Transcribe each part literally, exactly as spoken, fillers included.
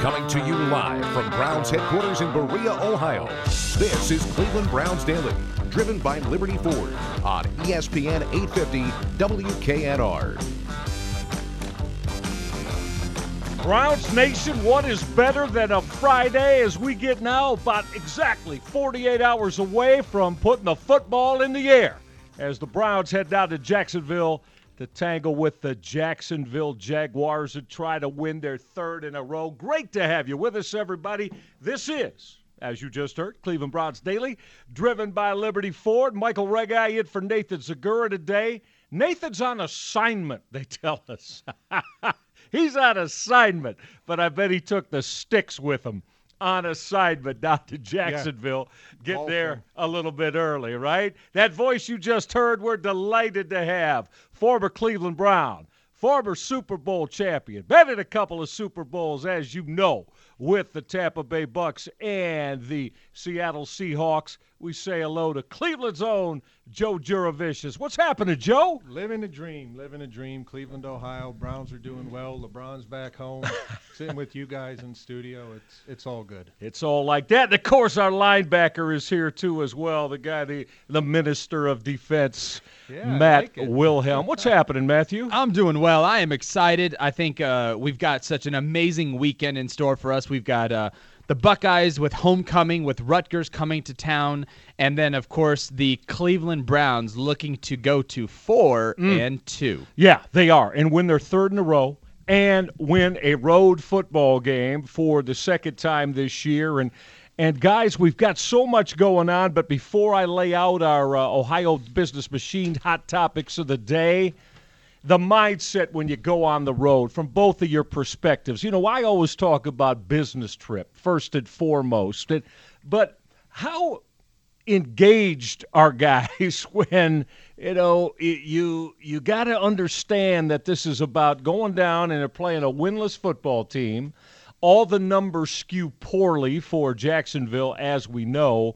Coming to you live from Browns headquarters in Berea, Ohio. This is Cleveland Browns Daily, driven by Liberty Ford on E S P N eight fifty W K N R. Browns Nation, what is better than a Friday as we get now about exactly forty-eight hours away from putting the football in the air as the Browns head down to Jacksonville to tangle with the Jacksonville Jaguars and try to win their third in a row. Great to have you with us, everybody. This is, as you just heard, Cleveland Browns Daily, driven by Liberty Ford. Michael Regai in for Nathan Zagura today. Nathan's on assignment, they tell us. He's on assignment, but I bet he took the sticks with him on assignment down to Jacksonville. Yeah. Get awesome. There a little bit early, right? That voice you just heard, we're delighted to have. Former Cleveland Brown, former Super Bowl champion, been in a couple of Super Bowls, as you know, with the Tampa Bay Bucks and the Seattle Seahawks. We say hello to Cleveland's own Joe Juravicius. What's happening, Joe? Living a dream, living a dream. Cleveland, Ohio. Browns are doing well. LeBron's back home. Sitting with you guys in studio. It's it's all good. It's all like that. And, of course, our linebacker is here, too, as well. The guy, the, the Minister of Defense, yeah, Matt like Wilhelm. What's happening, Matthew? I'm doing well. I am excited. I think uh, we've got such an amazing weekend in store for us. We've got uh, – the Buckeyes with homecoming, with Rutgers coming to town, and then, of course, the Cleveland Browns looking to go to four mm. and two. Yeah, they are, and win their third in a row, and win a road football game for the second time this year. And, and guys, we've got so much going on, but before I lay out our uh, Ohio Business Machine hot topics of the day, the mindset when you go on the road from both of your perspectives. You know, I always talk about business trip first and foremost, but how engaged are guys when, you know, you you got to understand that this is about going down and they're playing a winless football team. All the numbers skew poorly for Jacksonville, as we know.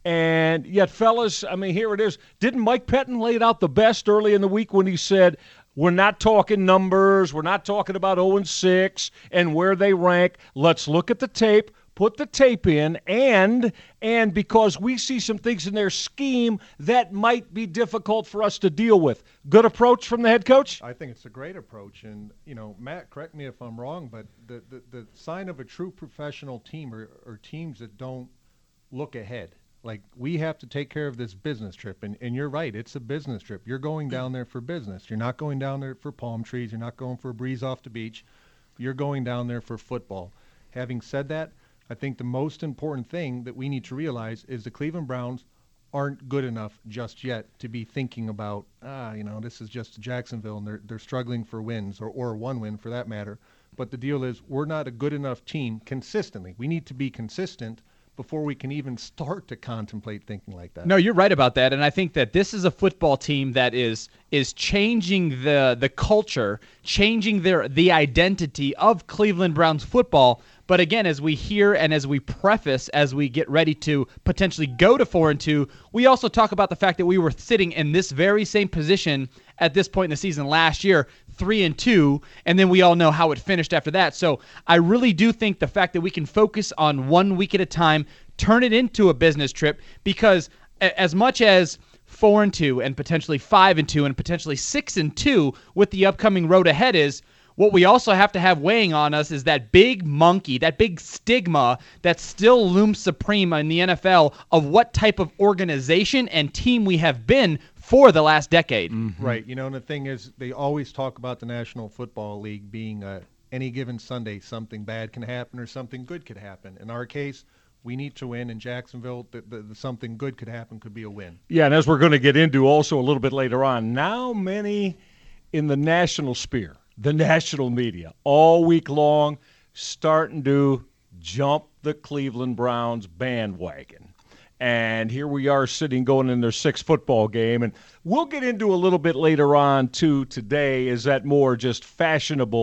And yet, fellas, I mean, here it is. Didn't Mike Pettin lay it out the best early in the week when he said, we're not talking numbers, we're not talking about oh and six and where they rank. Let's look at the tape, put the tape in, and and because we see some things in their scheme that might be difficult for us to deal with. Good approach from the head coach? I think it's a great approach. And, you know, Matt, correct me if I'm wrong, but the, the, the sign of a true professional team are, are teams that don't look ahead. Like, we have to take care of this business trip. And, and you're right, it's a business trip. You're going down there for business. You're not going down there for palm trees. You're not going for a breeze off the beach. You're going down there for football. Having said that, I think the most important thing that we need to realize is the Cleveland Browns aren't good enough just yet to be thinking about, ah, you know, this is just Jacksonville and they're, they're struggling for wins, or, or one win for that matter. But the deal is we're not a good enough team consistently. We need to be consistent before we can even start to contemplate thinking like that. No, you're right about that, and I think that this is a football team that is is changing the the culture, changing their the identity of Cleveland Browns football. But again, as we hear and as we preface, as we get ready to potentially go to four and two, we also talk about the fact that we were sitting in this very same position at this point in the season last year, three and two, and then we all know how it finished after that. So I really do think the fact that we can focus on one week at a time, turn it into a business trip, because as much as four and two and potentially five and two and potentially six and two with the upcoming road ahead is, what we also have to have weighing on us is that big monkey, that big stigma that still looms supreme in the N F L of what type of organization and team we have been for the last decade. Mm-hmm. Right. You know, and the thing is, they always talk about the National Football League being uh, any given Sunday, something bad can happen or something good could happen. In our case, we need to win. In Jacksonville, the, the, the something good could happen could be a win. Yeah, and as we're going to get into also a little bit later on, now many in the national sphere, the national media, all week long, starting to jump the Cleveland Browns bandwagon. And here we are sitting going in their sixth football game. And we'll get into a little bit later on, too, today, is that more just fashionable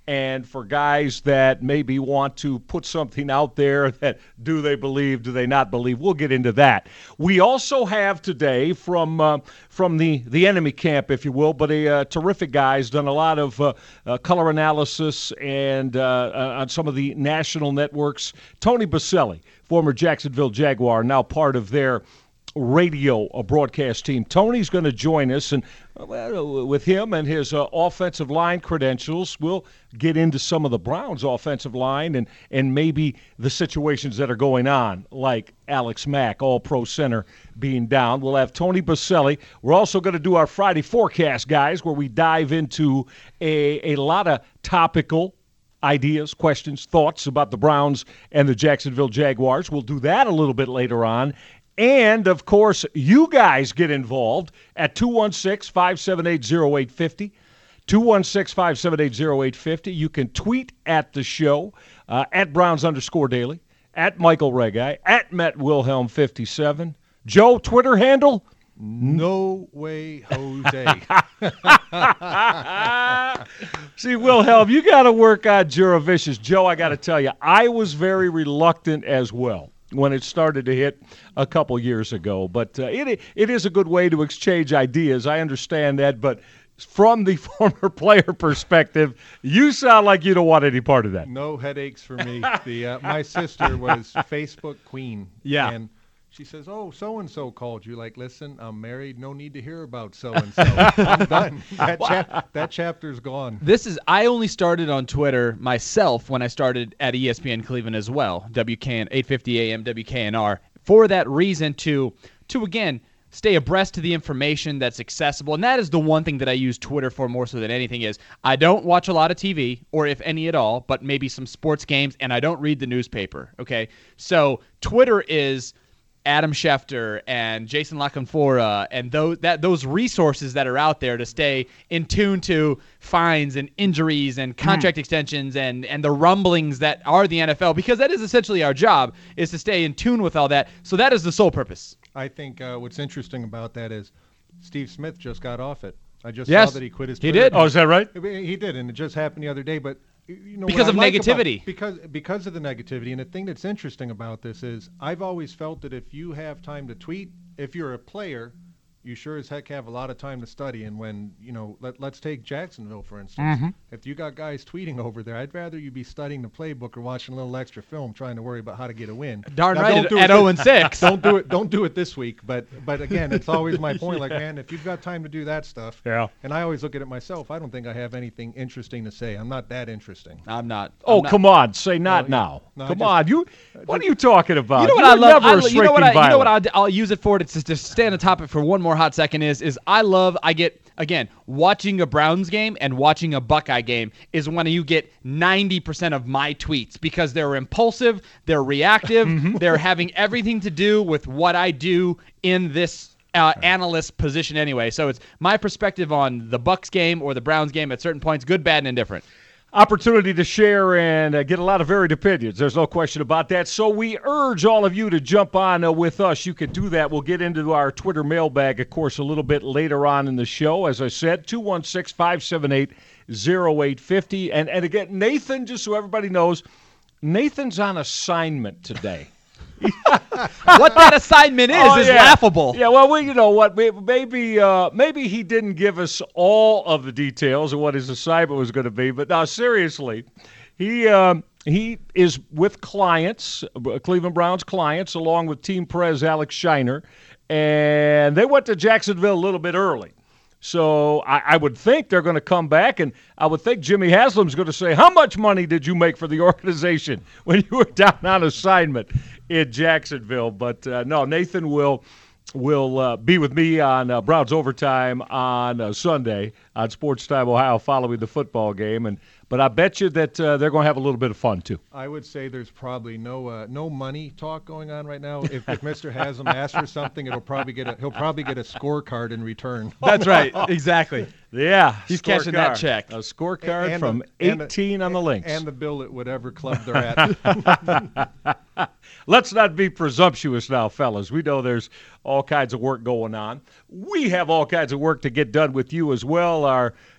and for guys that maybe want to put something out there that do they believe, do they not believe. We'll get into that. We also have today from uh, from the, the enemy camp, if you will, but a uh, terrific guy. He's done a lot of uh, uh, color analysis and uh, uh, on some of the national networks. Tony Boselli, former Jacksonville Jaguar, now part of their radio uh, broadcast team. Tony's going to join us, and uh, with him and his uh, offensive line credentials, we'll get into some of the Browns' offensive line and, and maybe the situations that are going on, like Alex Mack, all-pro center, being down. We'll have Tony Boselli. We're also going to do our Friday forecast, guys, where we dive into a, a lot of topical ideas, questions, thoughts about the Browns and the Jacksonville Jaguars. We'll do that a little bit later on. And, of course, you guys get involved at two one six, five seven eight, zero eight five zero, two one six, five seven eight, zero eight five zero. You can tweet at the show, uh, at Browns underscore daily, at Michael Regai, at Matt Wilhelm fifty-seven. Joe, Twitter handle? No way, Jose. See, Wilhelm, you got to work on Juravicious. Joe, I got to tell you, I was very reluctant as well when it started to hit a couple years ago. But uh, it it is a good way to exchange ideas. I understand that. But from the former player perspective, you sound like you don't want any part of that. No headaches for me. The uh, my sister was Facebook queen. Yeah. And she says, oh, so-and-so called you. Like, listen, I'm married. No need to hear about so-and-so. I'm done. That, chap- that chapter's gone. This is, I only started on Twitter myself when I started at E S P N Cleveland as well, W K N, eight fifty A M W K N R, for that reason to, to again, stay abreast to the information that's accessible. And that is the one thing that I use Twitter for more so than anything is I don't watch a lot of T V, or if any at all, but maybe some sports games, and I don't read the newspaper, okay? So Twitter is Adam Schefter and Jason LaConfora and those that those resources that are out there to stay in tune to fines and injuries and contract mm. extensions and, and the rumblings that are the N F L, because that is essentially our job, is to stay in tune with all that. So that is the sole purpose. I think uh, what's interesting about that is Steve Smith just got off it. I just yes, saw that he quit his he Twitter. did. Oh, is that right? He did, and it just happened the other day. But you know, because of like negativity. About, because because of the negativity, and the thing that's interesting about this is I've always felt that if you have time to tweet, if you're a player, you sure as heck have a lot of time to study. And when, you know, let, let's take Jacksonville, for instance. Mm-hmm. If you got guys tweeting over there, I'd rather you be studying the playbook or watching a little extra film trying to worry about how to get a win. Darn now, right, don't do at it oh and six. Don't do it Don't do it this week. But, but again, it's always my point. Like, man, if you've got time to do that stuff. Yeah. And I always look at it myself. I don't think I have anything interesting to say. I'm not that interesting. I'm not. Oh, I'm not. come on. Say not Well, now. no, come just- on. You. What are you talking about? You know what You're I love? never I, a you know what I? striking You know what violent. I'll, I'll use it for? To just to stay on the topic for one more hot second is is I love. I get again watching a Browns game and watching a Buckeye game is when you get ninety percent of my tweets because they're impulsive, they're reactive, they're having everything to do with what I do in this. Uh, analyst position anyway. So it's my perspective on the Bucs game or the Browns game at certain points, good, bad, and indifferent. Opportunity to share and uh, get a lot of varied opinions. There's no question about that. So we urge all of you to jump on uh, with us. You can do that. We'll get into our Twitter mailbag, of course, a little bit later on in the show. As I said, two one six, five seven eight, zero eight five zero. And, and again, Nathan, just so everybody knows, Nathan's on assignment today. What that assignment is Oh, is yeah. laughable. Yeah, well, we, you know what? we- Maybe, uh, maybe he didn't give us all of the details of what his assignment was going to be. But now, seriously, he um, he is with clients, uh, Cleveland Browns clients, along with Team Prez Alex Shiner, and they went to Jacksonville a little bit early. So I, I would think they're going to come back, and I would think Jimmy Haslam's going to say, how much money did you make for the organization when you were down on assignment in Jacksonville? But uh, no, Nathan will will uh, be with me on uh, Browns Overtime on uh, Sunday on Sports Time Ohio following the football game. And But I bet you that uh, they're going to have a little bit of fun, too. I would say there's probably no uh, no money talk going on right now. If, if Mister Haslam asks for something, it'll probably get a, he'll probably get a scorecard in return. That's right. Exactly. Yeah. He's cashing that scorecard. check. A scorecard And from the- and the- eighteen on the links. And the bill at whatever club they're at. Let's not be presumptuous now, fellas. We know there's all kinds of work going on. We have all kinds of work to get done with you as well. Our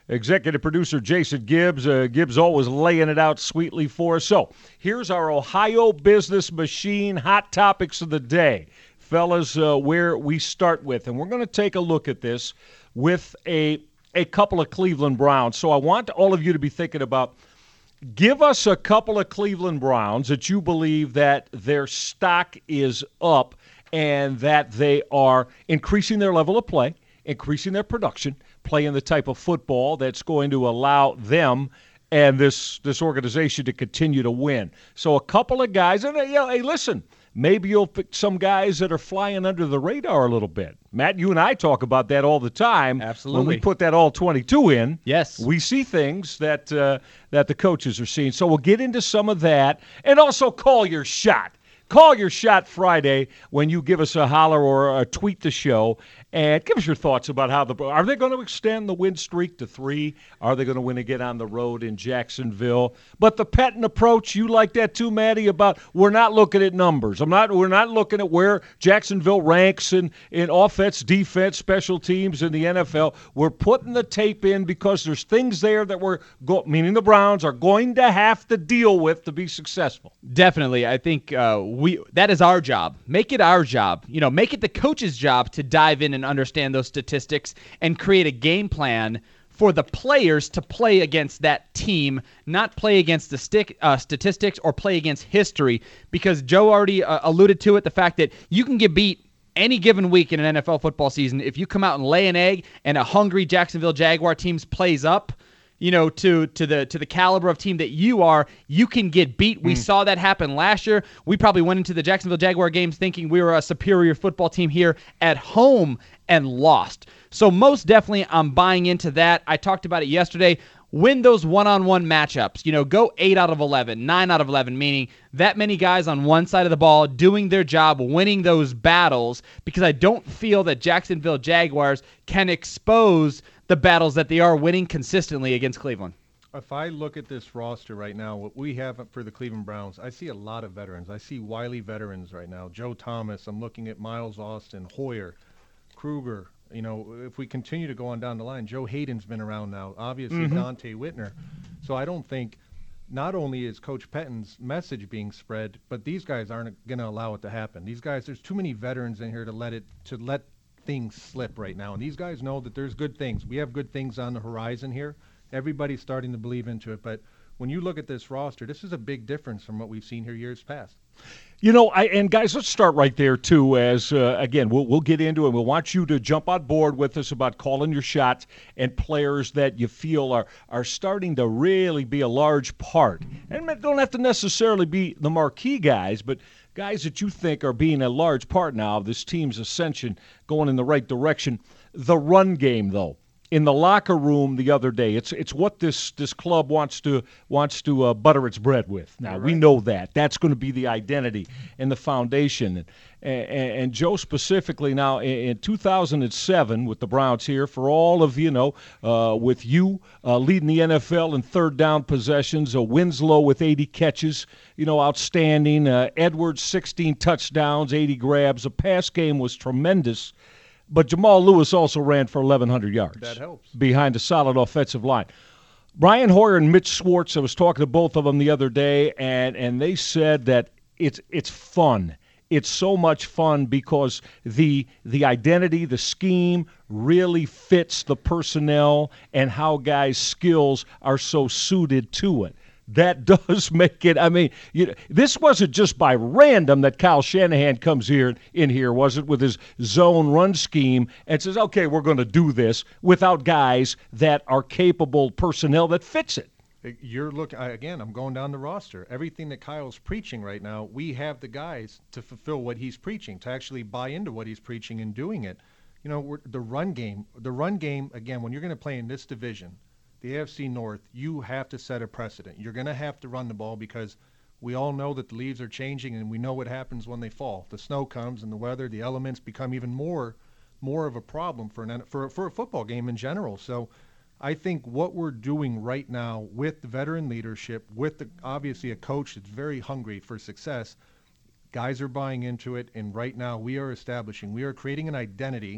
executive producer Jason Gibbs. Uh, Gibbs always laying it out sweetly for us. So here's our Ohio Business Machine hot topics of the day. Fellas, uh, where we start with, and we're going to take a look at this with a a couple of Cleveland Browns. So I want all of you to be thinking about, give us a couple of Cleveland Browns that you believe that their stock is up and that they are increasing their level of play, increasing their production, playing the type of football that's going to allow them and this this organization to continue to win. So a couple of guys, and you know, hey, listen, maybe you'll pick some guys that are flying under the radar a little bit. Matt, you and I talk about that all the time. Absolutely. When we put that all twenty-two in, yes, we see things that uh, that the coaches are seeing. So we'll get into some of that, and also call your shot. Call your shot Friday when you give us a holler or a tweet the show and give us your thoughts about how the – are they going to extend the win streak to three? Are they going to win again on the road in Jacksonville? But the Pettine approach, you like that too, Maddie, about we're not looking at numbers. I'm not. We're not looking at where Jacksonville ranks in, in offense, defense, special teams in the N F L. We're putting the tape in because there's things there that we're go, – meaning the Browns are going to have to deal with to be successful. Definitely. I think uh, we that is our job. Make it our job. You know, make it the coach's job to dive in and understand those statistics and create a game plan for the players to play against that team, not play against the stick uh, statistics or play against history. Because Joe already uh, alluded to it, the fact that you can get beat any given week in an N F L football season if you come out and lay an egg and a hungry Jacksonville Jaguar team plays up, you know, to to the to the caliber of team that you are, you can get beat. We mm. saw that happen last year. We probably went into the Jacksonville Jaguar games thinking we were a superior football team here at home and lost. So most definitely I'm buying into that. I talked about it yesterday. Win those one-on-one matchups. You know, go eight out of eleven, nine out of eleven, meaning that many guys on one side of the ball doing their job, winning those battles, because I don't feel that Jacksonville Jaguars can expose the battles that they are winning consistently against Cleveland. If I look at this roster right now, what we have for the Cleveland Browns, I see a lot of veterans. I see wily veterans right now. Joe Thomas, I'm looking at Miles Austin, Hoyer, Kruger. You know, if we continue to go on down the line, Joe Hayden's been around now, obviously mm-hmm. Dante Whitner. So I don't think not only is Coach Pettine's message being spread, but these guys aren't going to allow it to happen. These guys, there's too many veterans in here to let it to let things slip right now. And these guys know that there's good things. We have good things on the horizon here. Everybody's starting to believe into it. But when you look at this roster, this is a big difference from what we've seen here years past. You know, I and guys, let's start right there, too, as, uh, again, we'll we'll get into it. We'll want you to jump on board with us about calling your shots and players that you feel are, are starting to really be a large part. And it don't have to necessarily be the marquee guys, but guys that you think are being a large part now of this team's ascension, going in the right direction. The run game, though. In the locker room the other day, it's it's what this this club wants to wants to uh, butter its bread with. Now right. We know that that's going to be the identity and the foundation. And, and, and Joe specifically now in, in two thousand seven with the Browns here, for all of you know, uh, with you uh, leading the N F L in third down possessions, a Winslow with eighty catches, you know, outstanding. Uh, Edwards sixteen touchdowns, eighty grabs. The pass game was tremendous. But Jamal Lewis also ran for eleven hundred yards. That helps. Behind a solid offensive line. Brian Hoyer and Mitch Schwartz, I was talking to both of them the other day, and, and they said that it's it's fun. It's so much fun because the the identity, the scheme really fits the personnel and how guys' skills are so suited to it. That does make it, I mean, you know, this wasn't just by random that Kyle Shanahan comes here in here, was it, with his zone run scheme and says, okay, we're going to do this without guys that are capable personnel that fits it. You're looking, again, I'm going down the roster. Everything that Kyle's preaching right now, we have the guys to fulfill what he's preaching, to actually buy into what he's preaching and doing it. You know, we're, the run game, the run game, again, when you're going to play in this division, the A F C North, you have to set a precedent. You're going to have to run the ball because we all know that the leaves are changing and we know what happens when they fall. The snow comes and the weather, the elements become even more more of a problem for an for, for a football game in general. So I think what we're doing right now with the veteran leadership, with the, obviously a coach that's very hungry for success, guys are buying into it, and right now we are establishing, we are creating an identity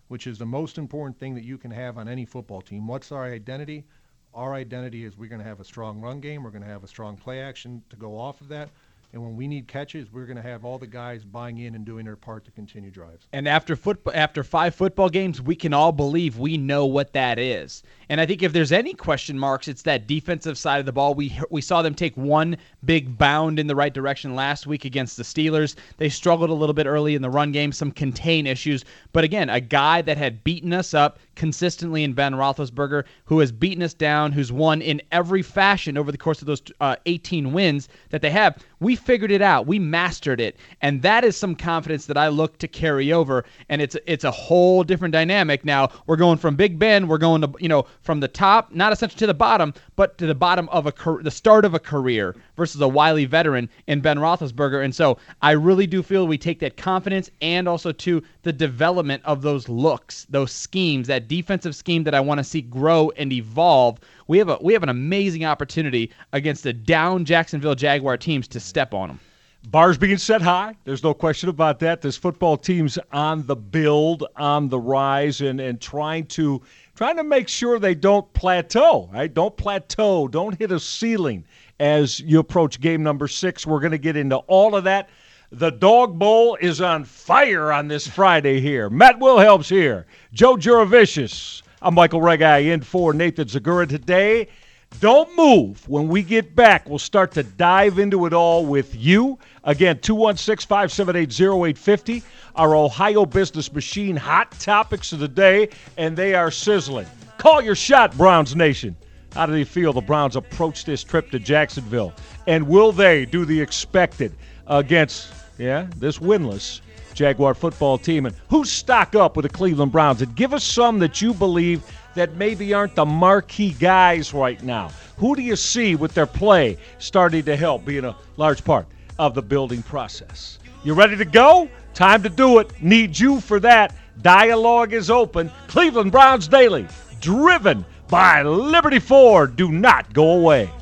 which is the most important thing that you can have on any football team. What's our identity? Our identity is we're going to have a strong run game. We're going to have a strong play action to go off of that. And when we need catches, we're going to have all the guys buying in and doing their part to continue drives. And after football, after five football games, we can all believe we know what that is. And I think if there's any question marks, it's that defensive side of the ball. We we saw them take one big bound in the right direction last week against the Steelers. They struggled a little bit early in the run game, some contain issues. But again, a guy that had beaten us up consistently in Ben Roethlisberger, who has beaten us down, who's won in every fashion over the course of those uh, eighteen wins that they have. We figured it out. We mastered it. And that is some confidence that I look to carry over. And it's it's a whole different dynamic. Now, we're going from Big Ben, we're going to, you know, from the top, not essentially to the bottom, but to the bottom of a the start of a career versus a wily veteran in Ben Roethlisberger. And so I really do feel we take that confidence and also to the development of those looks, those schemes, that defensive scheme that I want to see grow and evolve. We have a we have an amazing opportunity against the down Jacksonville Jaguar teams to step on them. Bars being set high. There's no question about that. This football team's on the build, on the rise, and, and trying to trying to make sure they don't plateau, right? Don't plateau. Don't hit a ceiling as you approach game number six. We're going to get into all of that. The Dog Bowl is on fire on this Friday here. Matt Wilhelm's here. Joe Juravicius. I'm Michael Regai in for Nathan Zagura today. Don't move. When we get back, we'll start to dive into it all with you. Again, two one six, five seven eight, zero eight five zero, our Ohio Business Machine hot topics of the day, and they are sizzling. Call your shot, Browns Nation. How do they feel the Browns approach this trip to Jacksonville? And will they do the expected against, yeah, this winless Jaguar football team? And who stock up with the Cleveland Browns? And give us some that you believe that maybe aren't the marquee guys right now. Who do you see with their play starting to help, being a large part of the building process? You ready to go? Time to do it. Need you for that. Dialogue is open. Cleveland Browns Daily, driven by Liberty Ford. Do not go away.